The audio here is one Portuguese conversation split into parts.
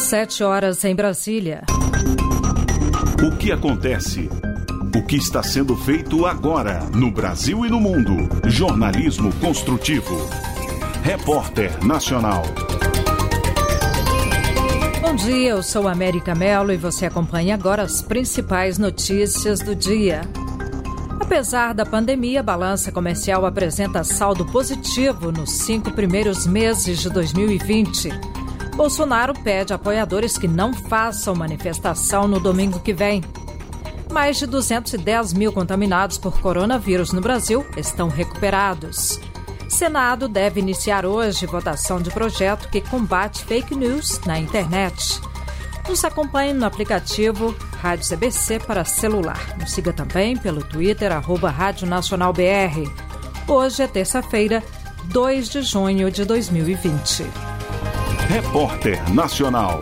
7h em Brasília. O que acontece? O que está sendo feito agora no Brasil e no mundo? Jornalismo construtivo. Repórter Nacional. Bom dia, eu sou América Mello e você acompanha agora as principais notícias do dia. Apesar da pandemia, a balança comercial apresenta saldo positivo nos 5 primeiros meses de 2020. Bolsonaro pede a apoiadores que não façam manifestação no domingo que vem. Mais de 210 mil contaminados por coronavírus no Brasil estão recuperados. Senado deve iniciar hoje votação de projeto que combate fake news na internet. Nos acompanhe no aplicativo Rádio CBC para celular. Nos siga também pelo Twitter, @Rádio Nacional BR. Hoje é terça-feira, 2 de junho de 2020. Repórter Nacional.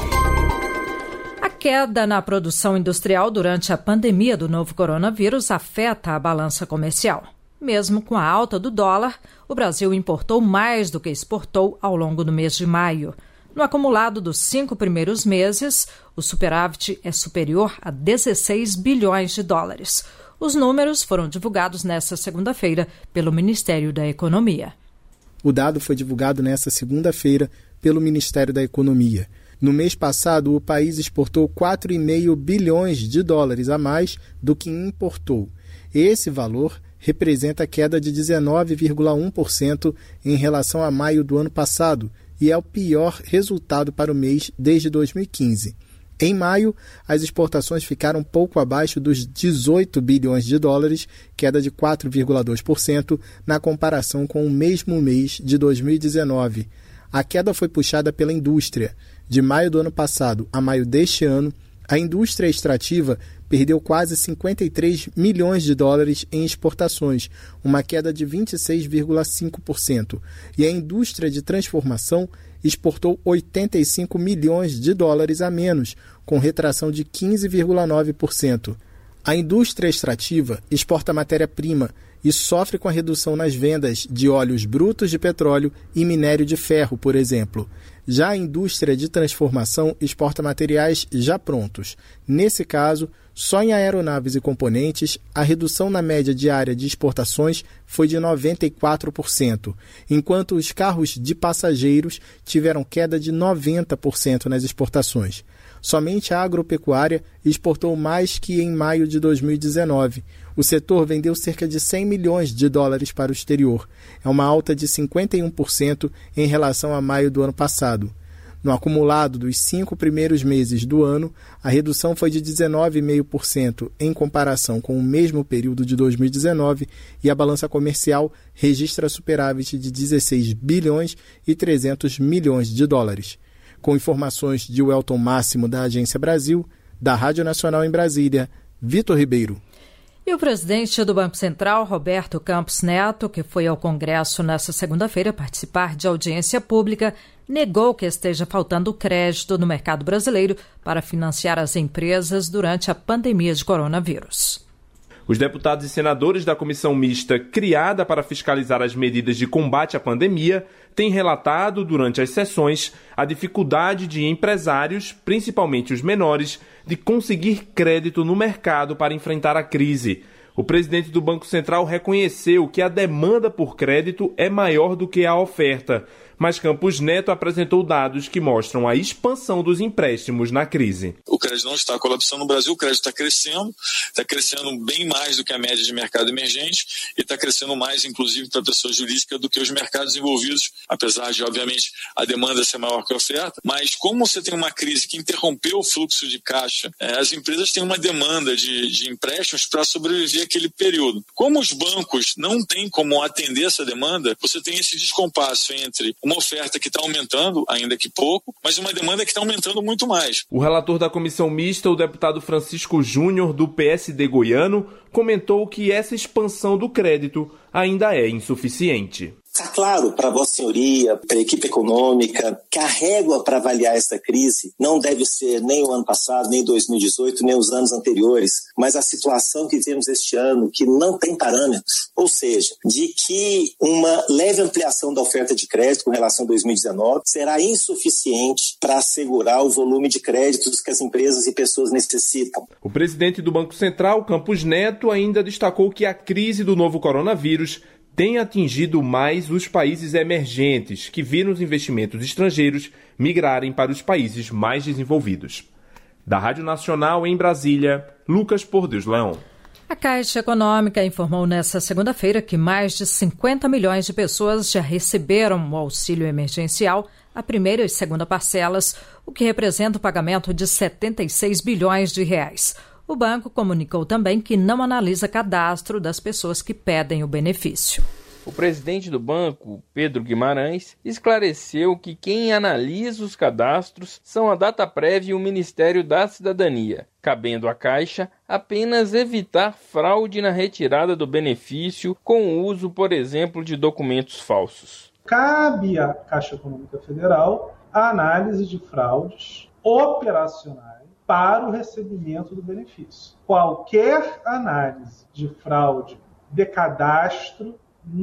A queda na produção industrial durante a pandemia do novo coronavírus afeta a balança comercial. Mesmo com a alta do dólar, o Brasil importou mais do que exportou ao longo do mês de maio. No acumulado dos 5 primeiros meses, o superávit é superior a 16 bilhões de dólares. Os números foram divulgados nesta segunda-feira pelo Ministério da Economia. O dado foi divulgado nesta segunda-feira pelo Ministério da Economia. No mês passado, o país exportou 4,5 bilhões de dólares a mais do que importou. Esse valor representa queda de 19,1% em relação a maio do ano passado e é o pior resultado para o mês desde 2015. Em maio, as exportações ficaram pouco abaixo dos 18 bilhões de dólares, queda de 4,2% na comparação com o mesmo mês de 2019. A queda foi puxada pela indústria. De maio do ano passado a maio deste ano, a indústria extrativa perdeu quase 53 milhões de dólares em exportações, uma queda de 26,5%. E a indústria de transformação exportou 85 milhões de dólares a menos, com retração de 15,9%. A indústria extrativa exporta matéria-prima e sofre com a redução nas vendas de óleos brutos de petróleo e minério de ferro, por exemplo. Já a indústria de transformação exporta materiais já prontos. Nesse caso, só em aeronaves e componentes, a redução na média diária de exportações foi de 94%, enquanto os carros de passageiros tiveram queda de 90% nas exportações. Somente a agropecuária exportou mais que em maio de 2019. O setor vendeu cerca de 100 milhões de dólares para o exterior. É uma alta de 51% em relação a maio do ano passado. No acumulado dos 5 primeiros meses do ano, a redução foi de 19,5% em comparação com o mesmo período de 2019 e a balança comercial registra superávit de 16 bilhões e 300 milhões de dólares. Com informações de Welton Máximo da Agência Brasil, da Rádio Nacional em Brasília, Vitor Ribeiro. E o presidente do Banco Central, Roberto Campos Neto, que foi ao Congresso nesta segunda-feira participar de audiência pública, negou que esteja faltando crédito no mercado brasileiro para financiar as empresas durante a pandemia de coronavírus. Os deputados e senadores da comissão mista criada para fiscalizar as medidas de combate à pandemia têm relatado durante as sessões a dificuldade de empresários, principalmente os menores, de conseguir crédito no mercado para enfrentar a crise. O presidente do Banco Central reconheceu que a demanda por crédito é maior do que a oferta, mas Campos Neto apresentou dados que mostram a expansão dos empréstimos na crise. O crédito não está colapsando no Brasil, o crédito está crescendo bem mais do que a média de mercado emergente e está crescendo mais, inclusive, para a pessoa jurídica do que os mercados envolvidos, apesar de, obviamente, a demanda ser maior que a oferta. Mas como você tem uma crise que interrompeu o fluxo de caixa, as empresas têm uma demanda de empréstimos para sobreviver àquele período. Como os bancos não têm como atender essa demanda, você tem esse descompasso entre uma oferta que está aumentando, ainda que pouco, mas uma demanda que está aumentando muito mais. O relator da comissão mista, o deputado Francisco Júnior, do PSD goiano, comentou que essa expansão do crédito ainda é insuficiente. Está claro para Vossa Senhoria, para a equipe econômica, que a régua para avaliar essa crise não deve ser nem o ano passado, nem 2018, nem os anos anteriores, mas a situação que vivemos este ano, que não tem parâmetros, ou seja, de que uma leve ampliação da oferta de crédito com relação a 2019 será insuficiente para assegurar o volume de créditos que as empresas e pessoas necessitam. O presidente do Banco Central, Campos Neto, ainda destacou que a crise do novo coronavírus tem atingido mais os países emergentes, que viram os investimentos estrangeiros migrarem para os países mais desenvolvidos. Da Rádio Nacional em Brasília, Lucas Por Deus Leão. A Caixa Econômica informou nesta segunda-feira que mais de 50 milhões de pessoas já receberam o auxílio emergencial, a primeira e segunda parcelas, o que representa o pagamento de 76 bilhões de reais. O banco comunicou também que não analisa cadastro das pessoas que pedem o benefício. O presidente do banco, Pedro Guimarães, esclareceu que quem analisa os cadastros são a Dataprev e o Ministério da Cidadania, cabendo à Caixa apenas evitar fraude na retirada do benefício com o uso, por exemplo, de documentos falsos. Cabe à Caixa Econômica Federal a análise de fraudes operacionais para o recebimento do benefício. Qualquer análise de fraude de cadastro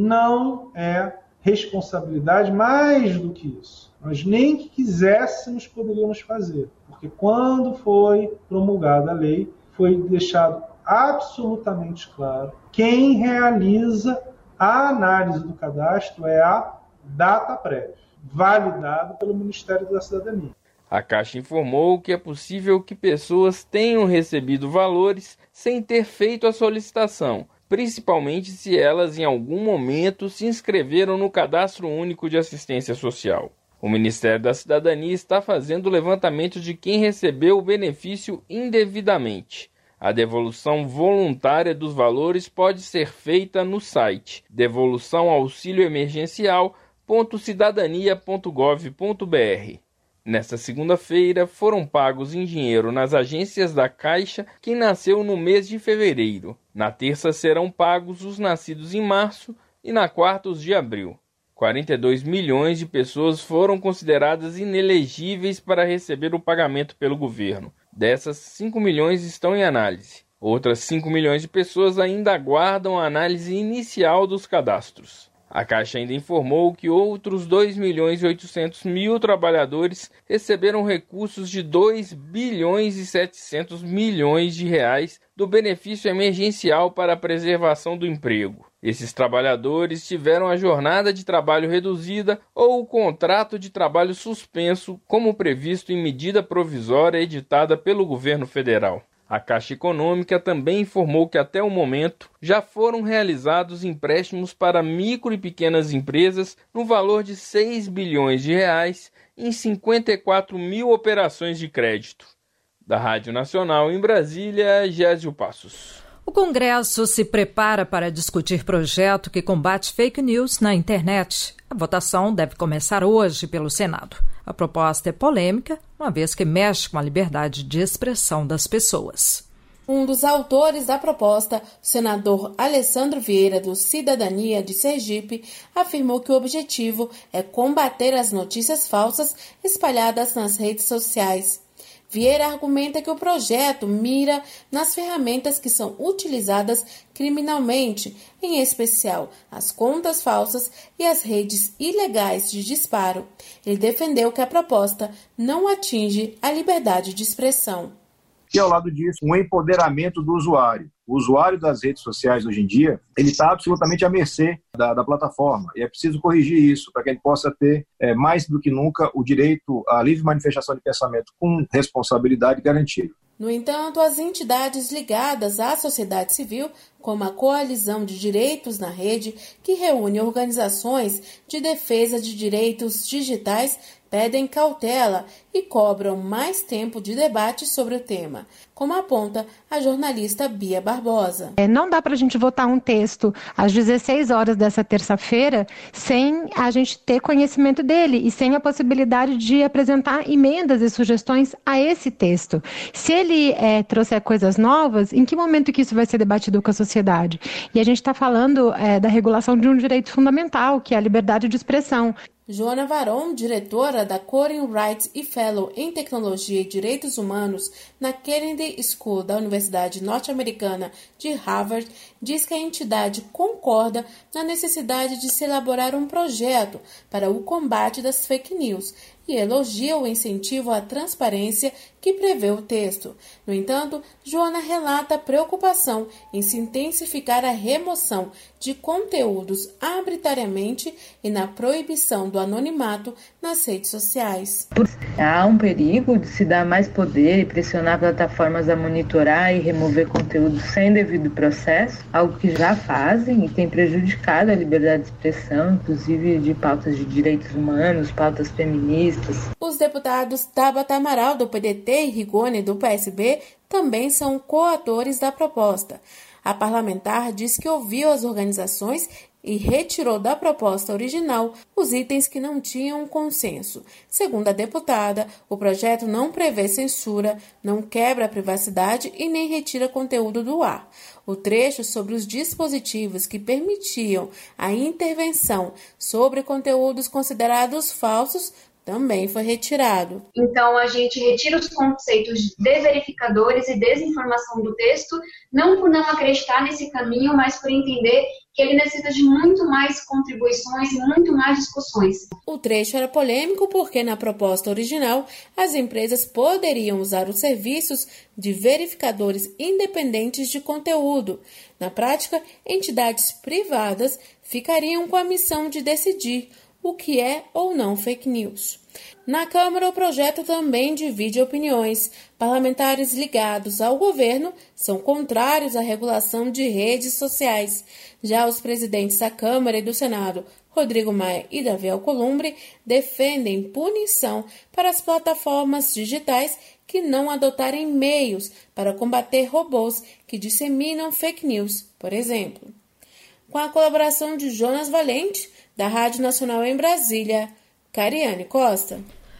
não é responsabilidade. Mais do que isso. Nós nem que quiséssemos poderíamos fazer, porque quando foi promulgada a lei, foi deixado absolutamente claro quem realiza a análise do cadastro é a Dataprev, validado pelo Ministério da Cidadania. A Caixa informou que é possível que pessoas tenham recebido valores sem ter feito a solicitação, principalmente se elas em algum momento se inscreveram no Cadastro Único de Assistência Social. O Ministério da Cidadania está fazendo o levantamento de quem recebeu o benefício indevidamente. A devolução voluntária dos valores pode ser feita no site devoluçãoauxilioemergencial.cidadania.gov.br. Nesta segunda-feira, foram pagos em dinheiro nas agências da Caixa quem nasceu no mês de fevereiro. Na terça serão pagos os nascidos em março e na quarta os de abril. 42 milhões de pessoas foram consideradas inelegíveis para receber o pagamento pelo governo. Dessas, 5 milhões estão em análise. Outras 5 milhões de pessoas ainda aguardam a análise inicial dos cadastros. A Caixa ainda informou que outros 2.800.000 trabalhadores receberam recursos de 2,7 bilhões de reais do benefício emergencial para a preservação do emprego. Esses trabalhadores tiveram a jornada de trabalho reduzida ou o contrato de trabalho suspenso, como previsto em medida provisória editada pelo governo federal. A Caixa Econômica também informou que até o momento já foram realizados empréstimos para micro e pequenas empresas no valor de 6 bilhões de reais em 54 mil operações de crédito. Da Rádio Nacional em Brasília, Gésio Passos. O Congresso se prepara para discutir projeto que combate fake news na internet. A votação deve começar hoje pelo Senado. A proposta é polêmica, uma vez que mexe com a liberdade de expressão das pessoas. Um dos autores da proposta, o senador Alessandro Vieira, do Cidadania de Sergipe, afirmou que o objetivo é combater as notícias falsas espalhadas nas redes sociais. Vieira argumenta que o projeto mira nas ferramentas que são utilizadas criminalmente, em especial as contas falsas e as redes ilegais de disparo. Ele defendeu que a proposta não atinge a liberdade de expressão. E ao lado disso, um empoderamento do usuário. O usuário das redes sociais hoje em dia, ele está absolutamente à mercê da plataforma. E é preciso corrigir isso para que ele possa ter, mais do que nunca, o direito à livre manifestação de pensamento com responsabilidade garantida. No entanto, as entidades ligadas à sociedade civil, como a Coalizão de Direitos na Rede, que reúne organizações de defesa de direitos digitais, pedem cautela e cobram mais tempo de debate sobre o tema, como aponta a jornalista Bia Barbosa. Não dá para a gente votar um texto às 16 horas dessa terça-feira sem a gente ter conhecimento dele e sem a possibilidade de apresentar emendas e sugestões a esse texto. Se ele trouxer coisas novas, em que momento que isso vai ser debatido com a sociedade? sociedade. E a gente está falando da regulação de um direito fundamental, que é a liberdade de expressão. Joana Varon, diretora da Coding Rights e Fellow em Tecnologia e Direitos Humanos na Kennedy School da Universidade Norte-Americana de Harvard, diz que a entidade concorda na necessidade de se elaborar um projeto para o combate das fake news e elogia o incentivo à transparência que prevê o texto. No entanto, Joana relata a preocupação em se intensificar a remoção de conteúdos arbitrariamente e na proibição do anonimato nas redes sociais. Há um perigo de se dar mais poder e pressionar plataformas a monitorar e remover conteúdos sem devido processo, algo que já fazem e tem prejudicado a liberdade de expressão, inclusive de pautas de direitos humanos, pautas feministas. Os deputados Tabata Amaral, do PDT, e Rigoni, do PSB, também são coautores da proposta. A parlamentar diz que ouviu as organizações e retirou da proposta original os itens que não tinham consenso. Segundo a deputada, o projeto não prevê censura, não quebra a privacidade e nem retira conteúdo do ar. O trecho sobre os dispositivos que permitiam a intervenção sobre conteúdos considerados falsos também foi retirado. Então, a gente retira os conceitos de verificadores e desinformação do texto, não por não acreditar nesse caminho, mas por entender que ele necessita de muito mais contribuições e muito mais discussões. O trecho era polêmico porque, na proposta original, as empresas poderiam usar os serviços de verificadores independentes de conteúdo. Na prática, entidades privadas ficariam com a missão de decidir o que é ou não fake news. Na Câmara, o projeto também divide opiniões. Parlamentares ligados ao governo são contrários à regulação de redes sociais. Já os presidentes da Câmara e do Senado, Rodrigo Maia e Davi Alcolumbre, defendem punição para as plataformas digitais que não adotarem meios para combater robôs que disseminam fake news, por exemplo. Com a colaboração de Jonas Valente, da Rádio Nacional em Brasília, Cariane Costa.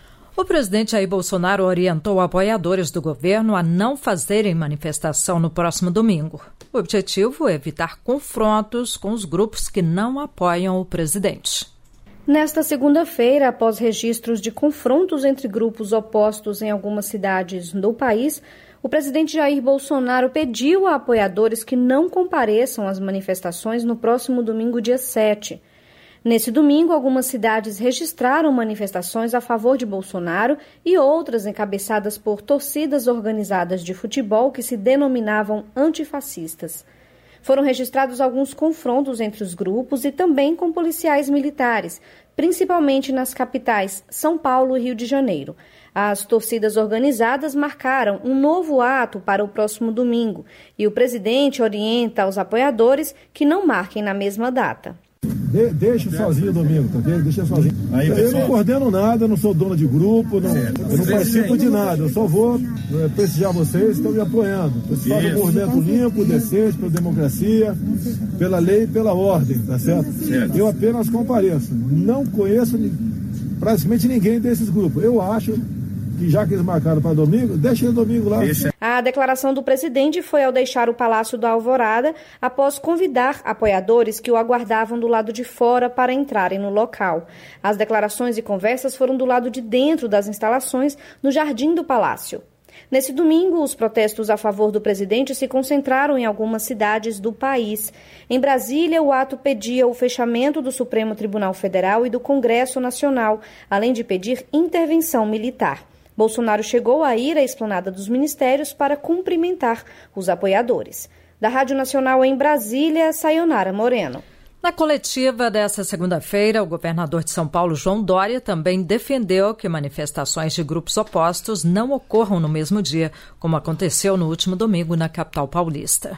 O presidente Jair Bolsonaro orientou apoiadores do governo a não fazerem manifestação no próximo domingo. O objetivo é evitar confrontos com os grupos que não apoiam o presidente. Nesta segunda-feira, após registros de confrontos entre grupos opostos em algumas cidades do país, o presidente Jair Bolsonaro pediu a apoiadores que não compareçam às manifestações no próximo domingo, dia 7. Nesse domingo, algumas cidades registraram manifestações a favor de Bolsonaro e outras encabeçadas por torcidas organizadas de futebol que se denominavam antifascistas. Foram registrados alguns confrontos entre os grupos e também com policiais militares, principalmente nas capitais São Paulo e Rio de Janeiro. As torcidas organizadas marcaram um novo ato para o próximo domingo e o presidente orienta os apoiadores que não marquem na mesma data. Deixa sozinho domingo, tá vendo? Deixa sozinho. Aí, eu não coordeno nada, não sou dono de grupo, eu não participo de nada. Eu só vou prestigiar vocês que estão me apoiando. Vocês fazem um movimento limpo, decente, pela democracia, pela lei e pela ordem, tá certo? Eu apenas compareço. Não conheço praticamente ninguém desses grupos. Eu acho que já que eles marcaram para domingo, deixa domingo lá. A declaração do presidente foi ao deixar o Palácio da Alvorada após convidar apoiadores que o aguardavam do lado de fora para entrarem no local. As declarações e conversas foram do lado de dentro das instalações, no jardim do Palácio. Nesse domingo, os protestos a favor do presidente se concentraram em algumas cidades do país. Em Brasília, o ato pedia o fechamento do Supremo Tribunal Federal e do Congresso Nacional, além de pedir intervenção militar. Bolsonaro chegou a ir à esplanada dos ministérios para cumprimentar os apoiadores. Da Rádio Nacional em Brasília, Sayonara Moreno. Na coletiva desta segunda-feira, o governador de São Paulo, João Dória, também defendeu que manifestações de grupos opostos não ocorram no mesmo dia, como aconteceu no último domingo na capital paulista.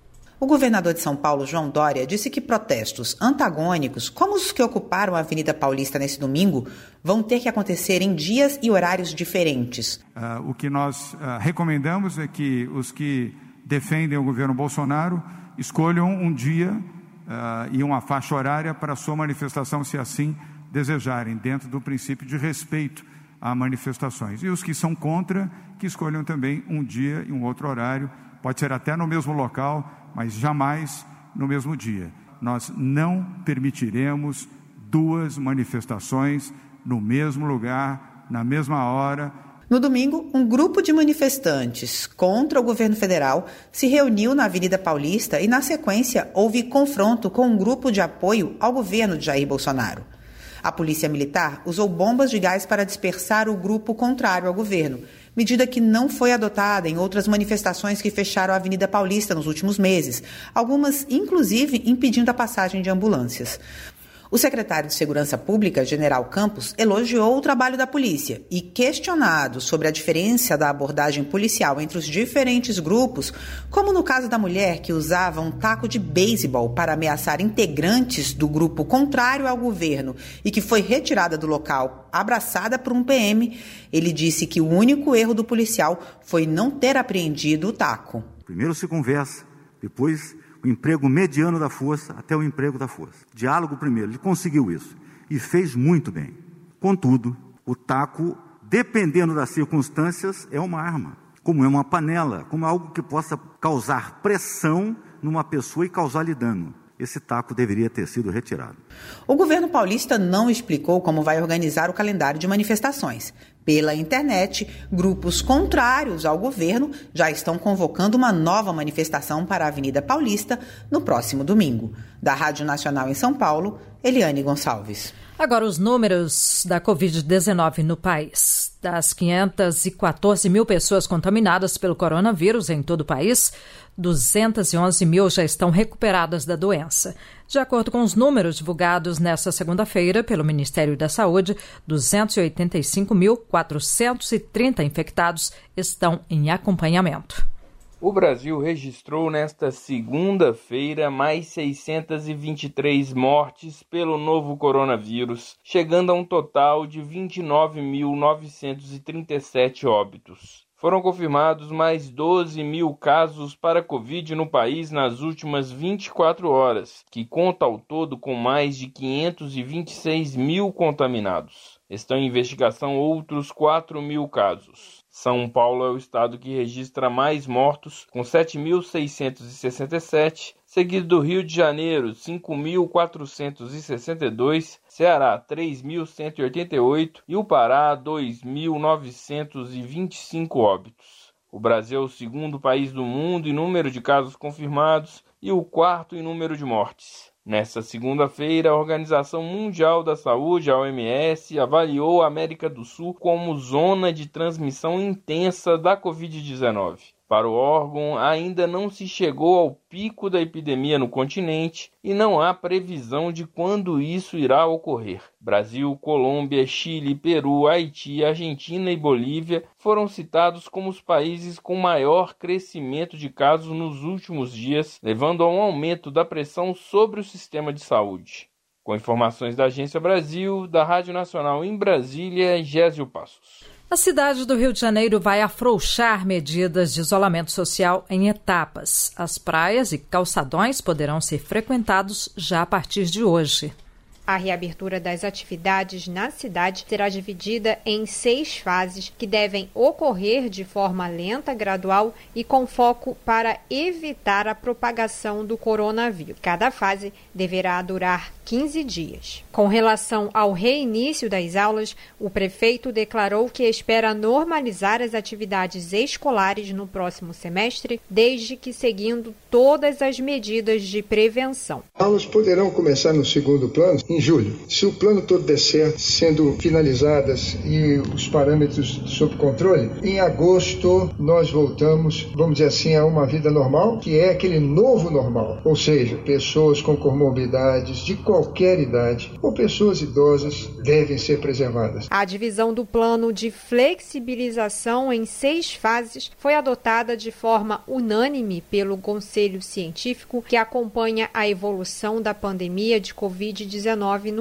O governador de São Paulo, João Dória, disse que protestos antagônicos, como os que ocuparam a Avenida Paulista nesse domingo, vão ter que acontecer em dias e horários diferentes. O que nós recomendamos é que os que defendem o governo Bolsonaro escolham um dia e uma faixa horária para a sua manifestação, se assim desejarem, dentro do princípio de respeito a manifestações. E os que são contra, que escolham também um dia e um outro horário Pode ser até no mesmo local, mas jamais no mesmo dia. Nós não permitiremos 2 manifestações no mesmo lugar, na mesma hora. No domingo, um grupo de manifestantes contra o governo federal se reuniu na Avenida Paulista e, na sequência, houve confronto com um grupo de apoio ao governo de Jair Bolsonaro. A polícia militar usou bombas de gás para dispersar o grupo contrário ao governo, medida que não foi adotada em outras manifestações que fecharam a Avenida Paulista nos últimos meses, algumas, inclusive, impedindo a passagem de ambulâncias. O secretário de Segurança Pública, General Campos, elogiou o trabalho da polícia e, questionado sobre a diferença da abordagem policial entre os diferentes grupos, como no caso da mulher que usava um taco de beisebol para ameaçar integrantes do grupo contrário ao governo e que foi retirada do local abraçada por um PM, ele disse que o único erro do policial foi não ter apreendido o taco. Primeiro se conversa, depois o emprego mediano da força até o emprego da força. Diálogo primeiro, ele conseguiu isso e fez muito bem. Contudo, o taco, dependendo das circunstâncias, é uma arma, como é uma panela, como algo que possa causar pressão numa pessoa e causar-lhe dano. Esse taco deveria ter sido retirado. O governo paulista não explicou como vai organizar o calendário de manifestações. Pela internet, grupos contrários ao governo já estão convocando uma nova manifestação para a Avenida Paulista no próximo domingo. Da Rádio Nacional em São Paulo, Eliane Gonçalves. Agora os números da Covid-19 no país. Das 514 mil pessoas contaminadas pelo coronavírus em todo o país, 211 mil já estão recuperadas da doença. De acordo com os números divulgados nesta segunda-feira pelo Ministério da Saúde, 285.430 infectados estão em acompanhamento. O Brasil registrou nesta segunda-feira mais 623 mortes pelo novo coronavírus, chegando a um total de 29.937 óbitos. Foram confirmados mais 12 mil casos para Covid no país nas últimas 24 horas, que conta ao todo com mais de 526 mil contaminados. Estão em investigação outros 4 mil casos. São Paulo é o estado que registra mais mortos, com 7.667, seguido do Rio de Janeiro, 5.462, Ceará, 3.188 e o Pará, 2.925 óbitos. O Brasil é o segundo país do mundo em número de casos confirmados e o quarto em número de mortes. Nesta segunda-feira, a Organização Mundial da Saúde, a OMS, avaliou a América do Sul como zona de transmissão intensa da Covid-19. Para o órgão, ainda não se chegou ao pico da epidemia no continente e não há previsão de quando isso irá ocorrer. Brasil, Colômbia, Chile, Peru, Haiti, Argentina e Bolívia foram citados como os países com maior crescimento de casos nos últimos dias, levando a um aumento da pressão sobre o sistema de saúde. Com informações da Agência Brasil, da Rádio Nacional em Brasília, Gésio Passos. A cidade do Rio de Janeiro vai afrouxar medidas de isolamento social em etapas. As praias e calçadões poderão ser frequentados já a partir de hoje. A reabertura das atividades na cidade será dividida em 6 fases que devem ocorrer de forma lenta, gradual e com foco para evitar a propagação do coronavírus. Cada fase deverá durar 15 dias. Com relação ao reinício das aulas, o prefeito declarou que espera normalizar as atividades escolares no próximo semestre, desde que seguindo todas as medidas de prevenção. Aulas poderão começar no segundo plano em julho. Se o plano todo der certo, sendo finalizadas e os parâmetros sob controle, em agosto nós voltamos, vamos dizer assim, a uma vida normal, que é aquele novo normal. Ou seja, pessoas com comorbidades de qualquer idade ou pessoas idosas devem ser preservadas. A divisão do plano de flexibilização em 6 fases foi adotada de forma unânime pelo Conselho Científico que acompanha a evolução da pandemia de Covid-19 no Rio.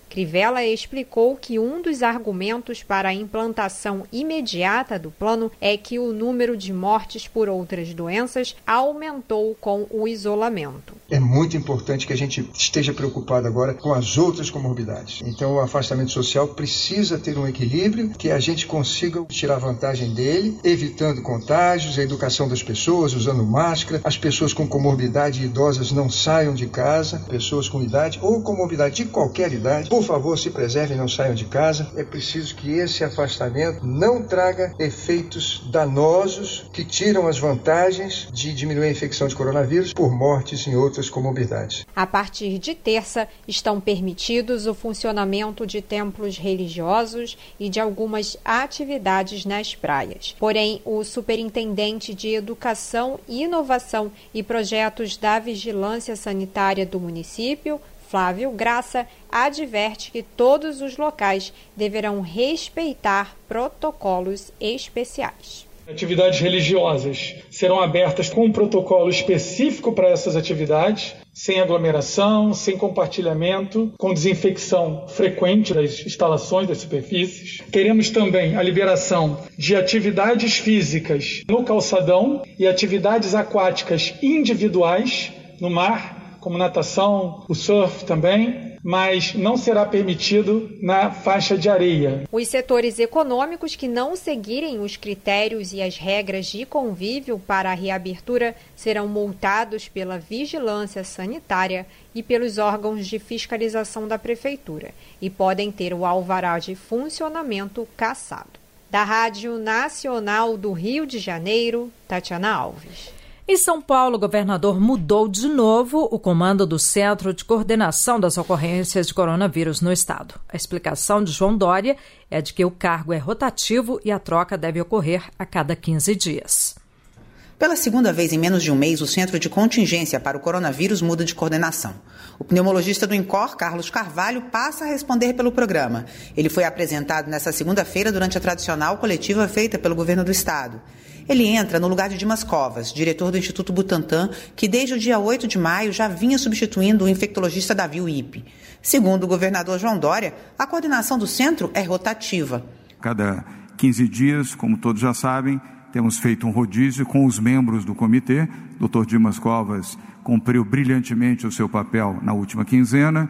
Crivella explicou que um dos argumentos para a implantação imediata do plano é que o número de mortes por outras doenças aumentou com o isolamento. É muito importante que a gente esteja preocupado agora com as outras comorbidades. Então, o afastamento social precisa ter um equilíbrio, que a gente consiga tirar vantagem dele, evitando contágios, a educação das pessoas, usando máscara, as pessoas com comorbidade idosas não saiam de casa, pessoas com idade ou comorbidade de qualquer idade, por favor, se preservem, não saiam de casa. É preciso que esse afastamento não traga efeitos danosos que tiram as vantagens de diminuir a infecção de coronavírus por mortes em outras comorbidades. A partir de terça, estão permitidos o funcionamento de templos religiosos e de algumas atividades nas praias. Porém, o superintendente de Educação, Inovação e Projetos da Vigilância Sanitária do município, Flávio Graça, adverte que todos os locais deverão respeitar protocolos especiais. Atividades religiosas serão abertas com um protocolo específico para essas atividades, sem aglomeração, sem compartilhamento, com desinfecção frequente das instalações, das superfícies. Queremos também a liberação de atividades físicas no calçadão e atividades aquáticas individuais no mar, como natação, o surf também, mas não será permitido na faixa de areia. Os setores econômicos que não seguirem os critérios e as regras de convívio para a reabertura serão multados pela vigilância sanitária e pelos órgãos de fiscalização da Prefeitura e podem ter o alvará de funcionamento cassado. Da Rádio Nacional do Rio de Janeiro, Tatiana Alves. Em São Paulo, o governador mudou de novo o comando do Centro de Coordenação das Ocorrências de Coronavírus no estado. A explicação de João Dória é de que o cargo é rotativo e a troca deve ocorrer a cada 15 dias. Pela segunda vez em menos de um mês, o Centro de Contingência para o Coronavírus muda de coordenação. O pneumologista do INCOR, Carlos Carvalho, passa a responder pelo programa. Ele foi apresentado nesta segunda-feira durante a tradicional coletiva feita pelo governo do estado. Ele entra no lugar de Dimas Covas, diretor do Instituto Butantan, que desde o dia 8 de maio já vinha substituindo o infectologista Davi Uip. Segundo o governador João Dória, a coordenação do centro é rotativa. Cada 15 dias, como todos já sabem, temos feito um rodízio com os membros do comitê. O Dr. Dimas Covas cumpriu brilhantemente o seu papel na última quinzena.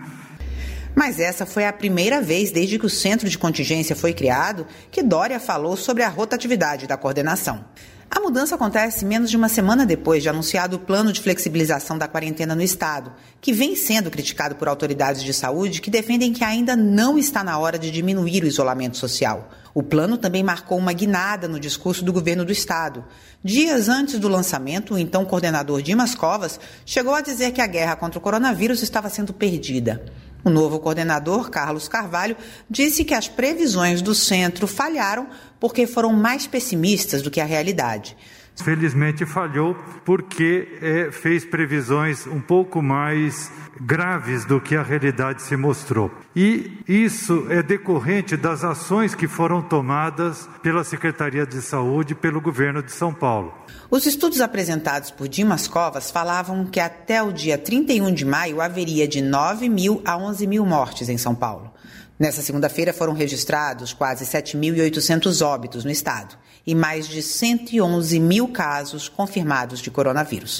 Mas essa foi a primeira vez desde que o Centro de Contingência foi criado que Dória falou sobre a rotatividade da coordenação. A mudança acontece menos de uma semana depois de anunciado o plano de flexibilização da quarentena no estado, que vem sendo criticado por autoridades de saúde que defendem que ainda não está na hora de diminuir o isolamento social. O plano também marcou uma guinada no discurso do governo do estado. Dias antes do lançamento, o então coordenador Dimas Covas chegou a dizer que a guerra contra o coronavírus estava sendo perdida. O novo coordenador, Carlos Carvalho, disse que as previsões do centro falharam porque foram mais pessimistas do que a realidade. Felizmente falhou porque fez previsões um pouco mais graves do que a realidade se mostrou. E isso é decorrente das ações que foram tomadas pela Secretaria de Saúde e pelo governo de São Paulo. Os estudos apresentados por Dimas Covas falavam que até o dia 31 de maio haveria de 9.000 a 11.000 mortes em São Paulo. Nessa segunda-feira foram registrados quase 7.800 óbitos no estado e mais de 111.000 casos confirmados de coronavírus.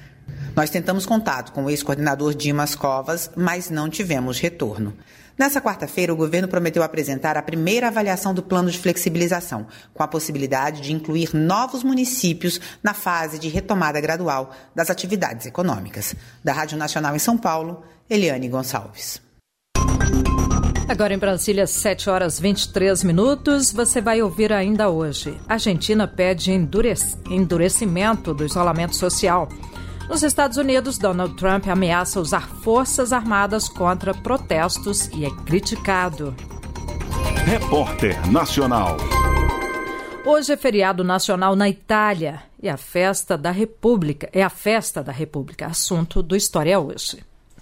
Nós tentamos contato com o ex-coordenador Dimas Covas, mas não tivemos retorno. Nessa quarta-feira, o governo prometeu apresentar a primeira avaliação do plano de flexibilização, com a possibilidade de incluir novos municípios na fase de retomada gradual das atividades econômicas. Da Rádio Nacional em São Paulo, Eliane Gonçalves. Agora em Brasília, 7 horas 23 minutos, você vai ouvir ainda hoje. A Argentina pede endurecimento do isolamento social. Nos Estados Unidos, Donald Trump ameaça usar forças armadas contra protestos e é criticado. Repórter Nacional. Hoje é feriado nacional na Itália e a festa da República. Assunto do História Hoje.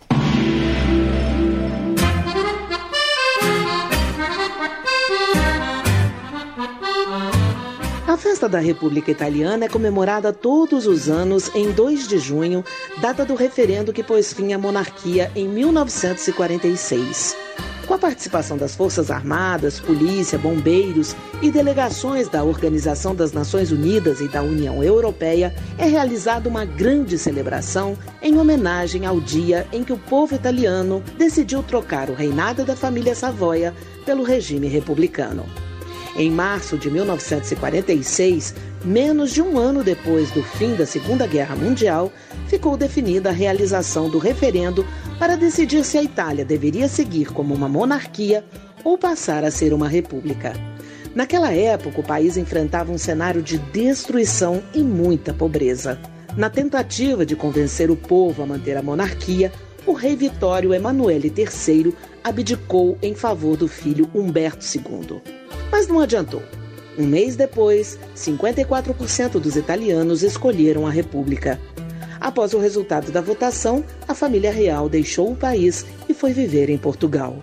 A Festa da República Italiana é comemorada todos os anos em 2 de junho, data do referendo que pôs fim à monarquia em 1946. Com a participação das Forças Armadas, polícia, bombeiros e delegações da Organização das Nações Unidas e da União Europeia, é realizada uma grande celebração em homenagem ao dia em que o povo italiano decidiu trocar o reinado da família Savoia pelo regime republicano. Em março de 1946, menos de um ano depois do fim da Segunda Guerra Mundial, ficou definida a realização do referendo para decidir se a Itália deveria seguir como uma monarquia ou passar a ser uma república. Naquela época, o país enfrentava um cenário de destruição e muita pobreza. Na tentativa de convencer o povo a manter a monarquia, o rei Vittorio Emanuele III abdicou em favor do filho Humberto II. Mas não adiantou. Um mês depois, 54% dos italianos escolheram a república. Após o resultado da votação, a família real deixou o país e foi viver em Portugal.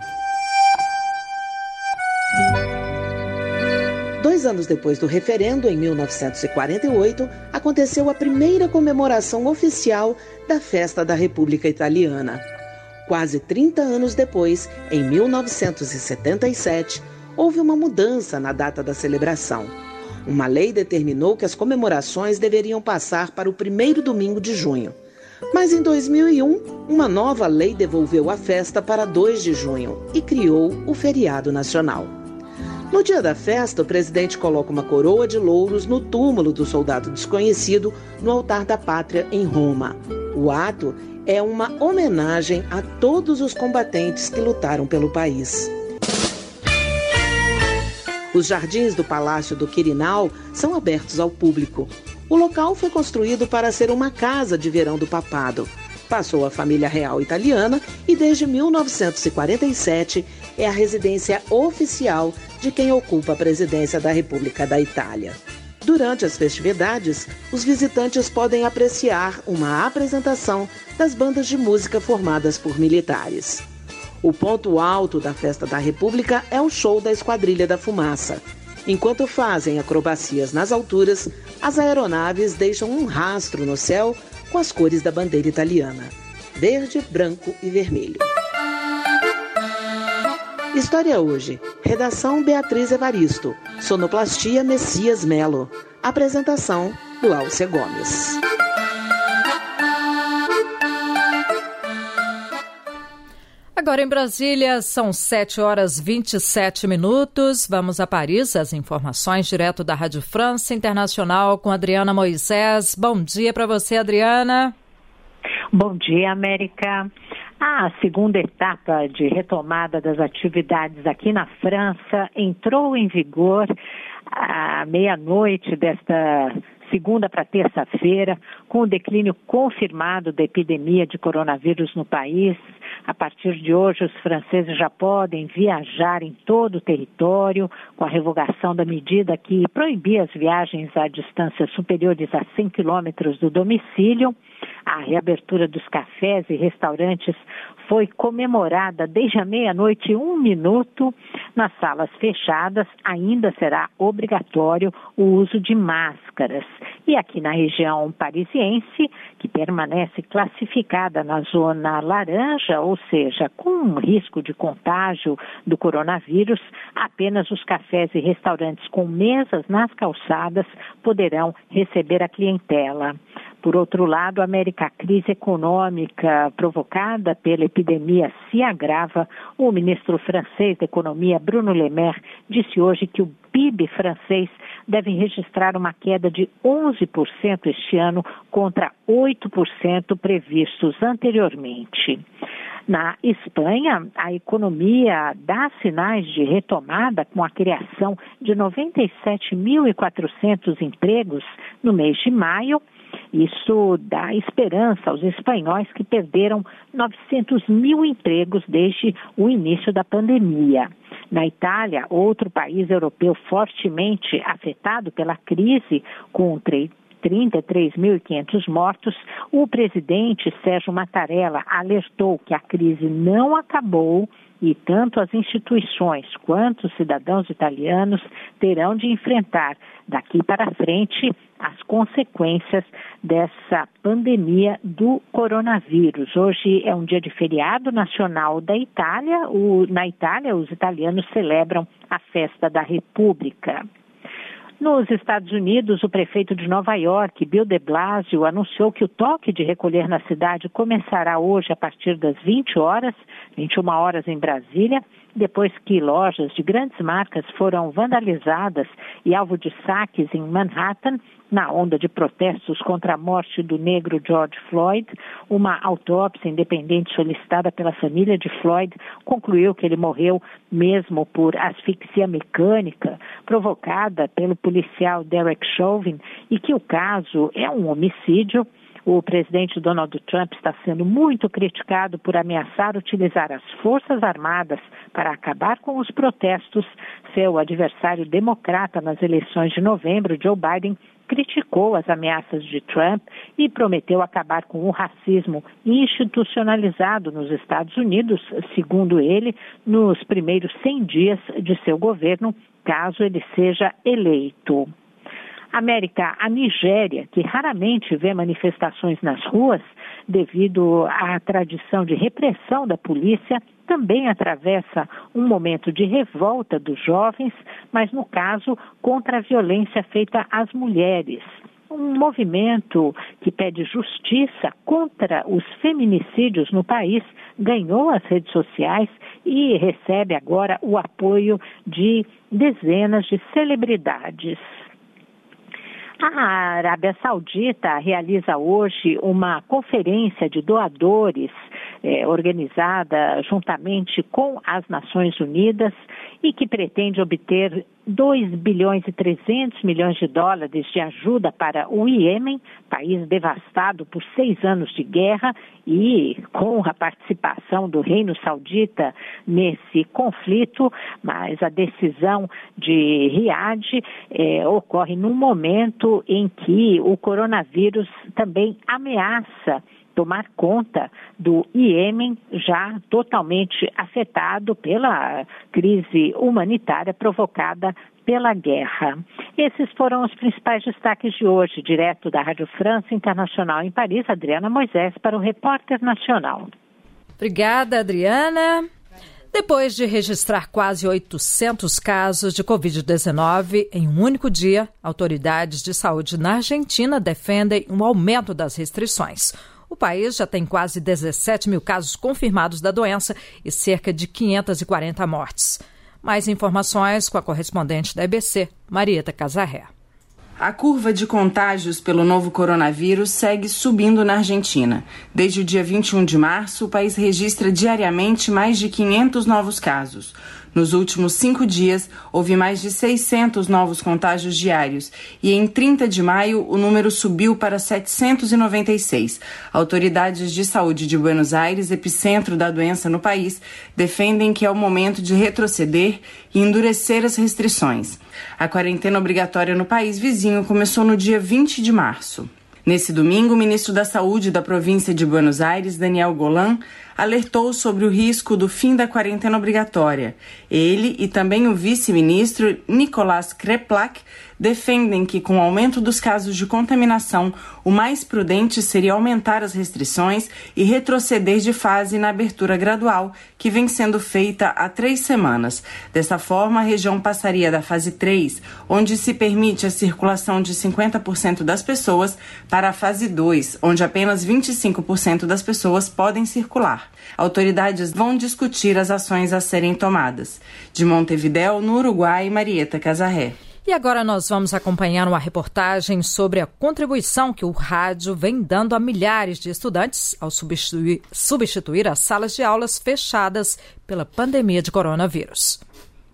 2 anos depois do referendo, em 1948, aconteceu a primeira comemoração oficial da Festa da República Italiana. Quase 30 anos depois, em 1977, houve uma mudança na data da celebração. Uma lei determinou que as comemorações deveriam passar para o primeiro domingo de junho. Mas em 2001, uma nova lei devolveu a festa para 2 de junho e criou o feriado nacional. No dia da festa, o presidente coloca uma coroa de louros no túmulo do soldado desconhecido no altar da pátria em Roma. O ato é uma homenagem a todos os combatentes que lutaram pelo país. Os jardins do Palácio do Quirinal são abertos ao público. O local foi construído para ser uma casa de verão do papado. Passou à família real italiana e desde 1947 é a residência oficial de quem ocupa a presidência da República da Itália. Durante as festividades, os visitantes podem apreciar uma apresentação das bandas de música formadas por militares. O ponto alto da Festa da República é o show da Esquadrilha da Fumaça. Enquanto fazem acrobacias nas alturas, as aeronaves deixam um rastro no céu com as cores da bandeira italiana: verde, branco e vermelho. História hoje. Redação Beatriz Evaristo. Sonoplastia Messias Melo. Apresentação Glaucia Gomes. Agora em Brasília, são 7h27. Vamos a Paris, as informações direto da Rádio França Internacional com Adriana Moisés. Bom dia para você, Adriana. Bom dia, América. A segunda etapa de retomada das atividades aqui na França entrou em vigor à meia-noite desta segunda para terça-feira, com o declínio confirmado da epidemia de coronavírus no país. A partir de hoje, os franceses já podem viajar em todo o território, com a revogação da medida que proibia as viagens a distâncias superiores a 100 quilômetros do domicílio. A reabertura dos cafés e restaurantes foi comemorada desde a meia-noite e 1 minuto. Nas salas fechadas, ainda será obrigatório o uso de máscaras. E aqui na região parisiense, que permanece classificada na zona laranja, ou seja, com risco de contágio do coronavírus, apenas os cafés e restaurantes com mesas nas calçadas poderão receber a clientela. Por outro lado, América, a crise econômica provocada pela epidemia se agrava. O ministro francês da Economia, Bruno Le Maire, disse hoje que o PIB francês deve registrar uma queda de 11% este ano contra 8% previstos anteriormente. Na Espanha, a economia dá sinais de retomada com a criação de 97.400 empregos no mês de maio. Isso dá esperança aos espanhóis que perderam 900 mil empregos desde o início da pandemia. Na Itália, outro país europeu fortemente afetado pela crise, com 33.500 mortos, o presidente Sérgio Mattarella alertou que a crise não acabou e tanto as instituições quanto os cidadãos italianos terão de enfrentar daqui para frente as consequências dessa pandemia do coronavírus. Hoje é um dia de feriado nacional da Itália. Na Itália, os italianos celebram a festa da República. Nos Estados Unidos, o prefeito de Nova York, Bill de Blasio, anunciou que o toque de recolher na cidade começará hoje a partir das 20 horas, 21 horas em Brasília, depois que lojas de grandes marcas foram vandalizadas e alvo de saques em Manhattan, na onda de protestos contra a morte do negro George Floyd. Uma autópsia independente solicitada pela família de Floyd concluiu que ele morreu mesmo por asfixia mecânica provocada pelo policial Derek Chauvin e que o caso é um homicídio. O presidente Donald Trump está sendo muito criticado por ameaçar utilizar as Forças Armadas para acabar com os protestos. Seu adversário democrata nas eleições de novembro, Joe Biden, criticou as ameaças de Trump e prometeu acabar com o racismo institucionalizado nos Estados Unidos, segundo ele, nos primeiros 100 dias de seu governo, caso ele seja eleito. América, a Nigéria, que raramente vê manifestações nas ruas devido à tradição de repressão da polícia, também atravessa um momento de revolta dos jovens, mas no caso contra a violência feita às mulheres. Um movimento que pede justiça contra os feminicídios no país ganhou as redes sociais e recebe agora o apoio de dezenas de celebridades. A Arábia Saudita realiza hoje uma conferência de doadores organizada juntamente com as Nações Unidas e que pretende obter 2 bilhões e 300 milhões de dólares de ajuda para o Iêmen, país devastado por 6 anos de guerra e com a participação do Reino Saudita nesse conflito, mas a decisão de Riad ocorre num momento em que o coronavírus também ameaça tomar conta do Iêmen, já totalmente afetado pela crise humanitária provocada pela guerra. Esses foram os principais destaques de hoje, direto da Rádio França Internacional em Paris, Adriana Moisés para o Repórter Nacional. Obrigada, Adriana. Depois de registrar quase 800 casos de Covid-19 em um único dia, autoridades de saúde na Argentina defendem um aumento das restrições. O país já tem quase 17 mil casos confirmados da doença e cerca de 540 mortes. Mais informações com a correspondente da EBC, Marieta Casarré. A curva de contágios pelo novo coronavírus segue subindo na Argentina. Desde o dia 21 de março, o país registra diariamente mais de 500 novos casos. Nos últimos 5 dias, houve mais de 600 novos contágios diários e em 30 de maio o número subiu para 796. Autoridades de saúde de Buenos Aires, epicentro da doença no país, defendem que é o momento de retroceder e endurecer as restrições. A quarentena obrigatória no país vizinho começou no dia 20 de março. Nesse domingo, o ministro da Saúde da província de Buenos Aires, Daniel Golan, alertou sobre o risco do fim da quarentena obrigatória. Ele e também o vice-ministro Nicolás Kreplak defendem que, com o aumento dos casos de contaminação, o mais prudente seria aumentar as restrições e retroceder de fase na abertura gradual, que vem sendo feita há 3 semanas. Dessa forma, a região passaria da fase 3, onde se permite a circulação de 50% das pessoas, para a fase 2, onde apenas 25% das pessoas podem circular. Autoridades vão discutir as ações a serem tomadas. De Montevidéu, no Uruguai, Marieta Casarré. E agora nós vamos acompanhar uma reportagem sobre a contribuição que o rádio vem dando a milhares de estudantes ao substituir as salas de aulas fechadas pela pandemia de coronavírus.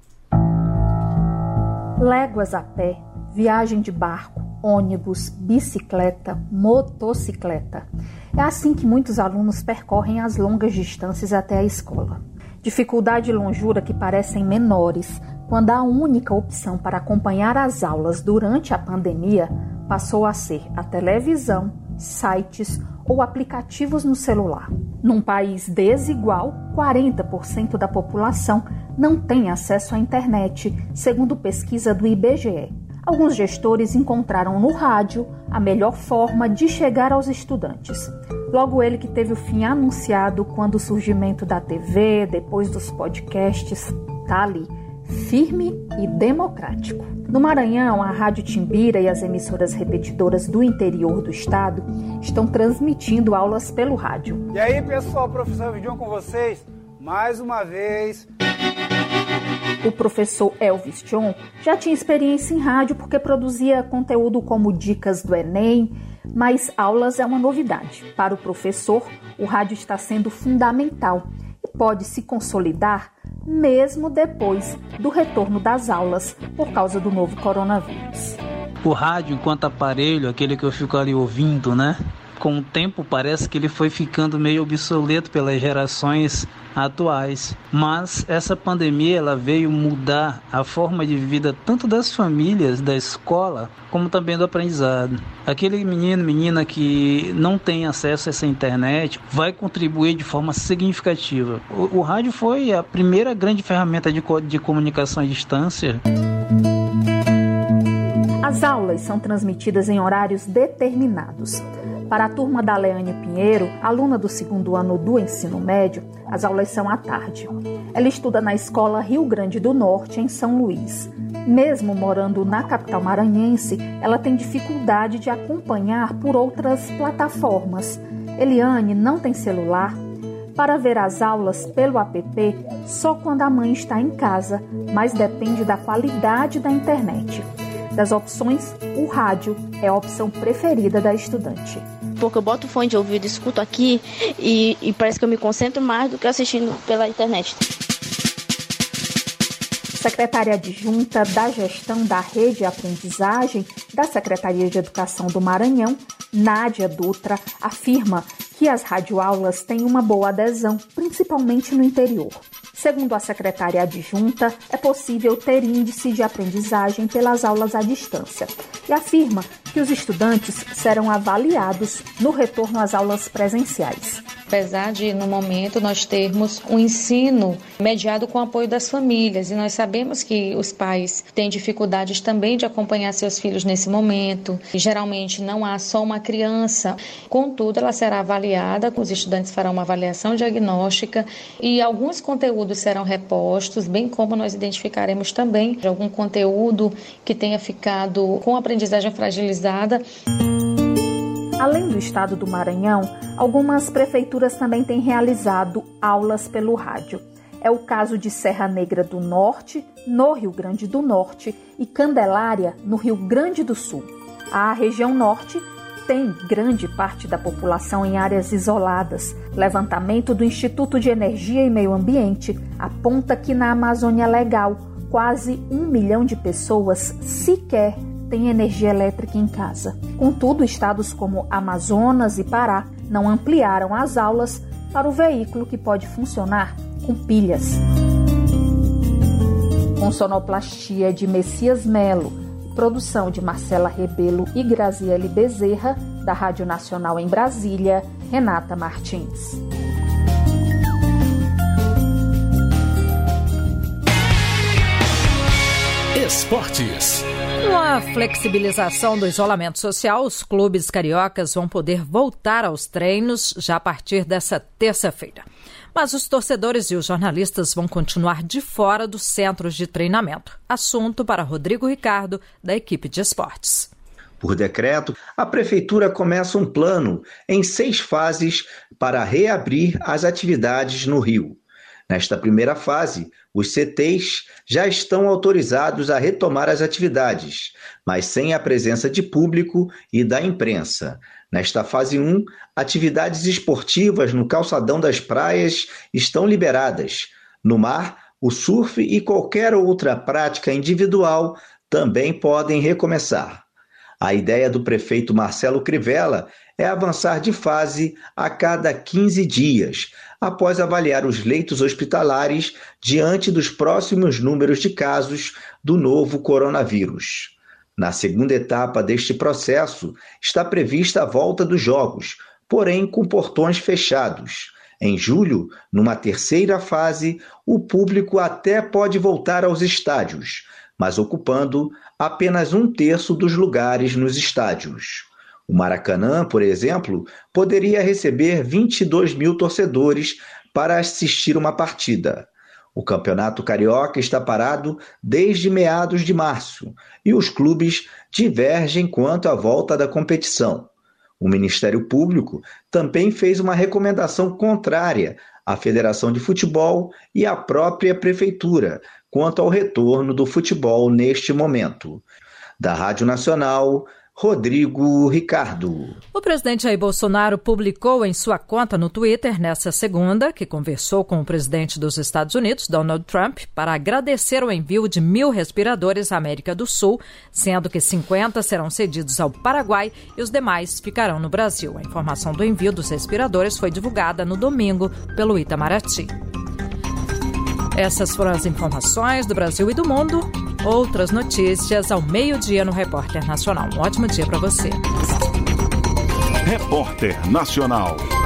Léguas a pé, viagem de barco, ônibus, bicicleta, motocicleta. É assim que muitos alunos percorrem as longas distâncias até a escola. Dificuldade e longura que parecem menores, quando a única opção para acompanhar as aulas durante a pandemia passou a ser a televisão, sites ou aplicativos no celular. Num país desigual, 40% da população não tem acesso à internet, segundo pesquisa do IBGE. Alguns gestores encontraram no rádio a melhor forma de chegar aos estudantes. Logo ele que teve o fim anunciado quando o surgimento da TV, depois dos podcasts, está ali, firme e democrático. No Maranhão, a Rádio Timbira e as emissoras repetidoras do interior do estado estão transmitindo aulas pelo rádio. E aí, pessoal, professor Vidion com vocês, mais uma vez. O professor Elvis John já tinha experiência em rádio porque produzia conteúdo como dicas do Enem, mas aulas é uma novidade. Para o professor, o rádio está sendo fundamental e pode se consolidar mesmo depois do retorno das aulas por causa do novo coronavírus. O rádio, enquanto aparelho, aquele que eu fico ali ouvindo, né? Com o tempo parece que ele foi ficando meio obsoleto pelas gerações atuais. Mas essa pandemia ela veio mudar a forma de vida tanto das famílias, da escola, como também do aprendizado. Aquele menino, menina que não tem acesso a essa internet vai contribuir de forma significativa. O rádio foi a primeira grande ferramenta de comunicação à distância. As aulas são transmitidas em horários determinados. Para a turma da Leane Pinheiro, aluna do 2º ano do ensino médio, as aulas são à tarde. Ela estuda na escola Rio Grande do Norte, em São Luís. Mesmo morando na capital maranhense, ela tem dificuldade de acompanhar por outras plataformas. Eliane não tem celular. Para ver as aulas pelo app, só quando a mãe está em casa, mas depende da qualidade da internet. Das opções, o rádio é a opção preferida da estudante. Porque eu boto o fone de ouvido, escuto aqui e parece que eu me concentro mais do que assistindo pela internet. Secretária adjunta da Gestão da Rede de Aprendizagem da Secretaria de Educação do Maranhão, Nádia Dutra, afirma que as radioaulas têm uma boa adesão, principalmente no interior. Segundo a secretária adjunta, é possível ter índice de aprendizagem pelas aulas à distância e afirma que os estudantes serão avaliados no retorno às aulas presenciais. Apesar de, no momento, nós termos um ensino mediado com o apoio das famílias, e nós sabemos que os pais têm dificuldades também de acompanhar seus filhos nesse momento, e geralmente não há só uma criança, contudo, ela será avaliada, os estudantes farão uma avaliação diagnóstica e alguns conteúdos serão repostos, bem como nós identificaremos também algum conteúdo que tenha ficado com a aprendizagem fragilizada. Além do estado do Maranhão, algumas prefeituras também têm realizado aulas pelo rádio. É o caso de Serra Negra do Norte, no Rio Grande do Norte, e Candelária, no Rio Grande do Sul. A região norte tem grande parte da população em áreas isoladas. Levantamento do Instituto de Energia e Meio Ambiente aponta que na Amazônia Legal, quase 1 milhão de pessoas sequer têm energia elétrica em casa. Contudo, estados como Amazonas e Pará não ampliaram as aulas para o veículo que pode funcionar com pilhas. Com sonoplastia de Messias Melo, produção de Marcela Rebelo e Graziele Bezerra, da Rádio Nacional em Brasília, Renata Martins. Esportes. Com a flexibilização do isolamento social, os clubes cariocas vão poder voltar aos treinos já a partir dessa terça-feira. Mas os torcedores e os jornalistas vão continuar de fora dos centros de treinamento. Assunto para Rodrigo Ricardo, da equipe de esportes. Por decreto, a Prefeitura começa um plano em 6 fases para reabrir as atividades no Rio. Nesta primeira fase, os CTs já estão autorizados a retomar as atividades, mas sem a presença de público e da imprensa. Nesta fase 1, atividades esportivas no calçadão das praias estão liberadas. No mar, o surf e qualquer outra prática individual também podem recomeçar. A ideia do prefeito Marcelo Crivella é avançar de fase a cada 15 dias, após avaliar os leitos hospitalares diante dos próximos números de casos do novo coronavírus. Na segunda etapa deste processo, está prevista a volta dos jogos, porém com portões fechados. Em julho, numa terceira fase, o público até pode voltar aos estádios, mas ocupando apenas 1/3 dos lugares nos estádios. O Maracanã, por exemplo, poderia receber 22 mil torcedores para assistir uma partida. O Campeonato Carioca está parado desde meados de março e os clubes divergem quanto à volta da competição. O Ministério Público também fez uma recomendação contrária à Federação de Futebol e à própria Prefeitura quanto ao retorno do futebol neste momento. Da Rádio Nacional, Rodrigo Ricardo. O presidente Jair Bolsonaro publicou em sua conta no Twitter nesta segunda que conversou com o presidente dos Estados Unidos, Donald Trump, para agradecer o envio de 1.000 respiradores à América do Sul, sendo que 50 serão cedidos ao Paraguai e os demais ficarão no Brasil. A informação do envio dos respiradores foi divulgada no domingo pelo Itamaraty. Essas foram as informações do Brasil e do mundo. Outras notícias ao meio-dia no Repórter Nacional. Um ótimo dia para você. Repórter Nacional.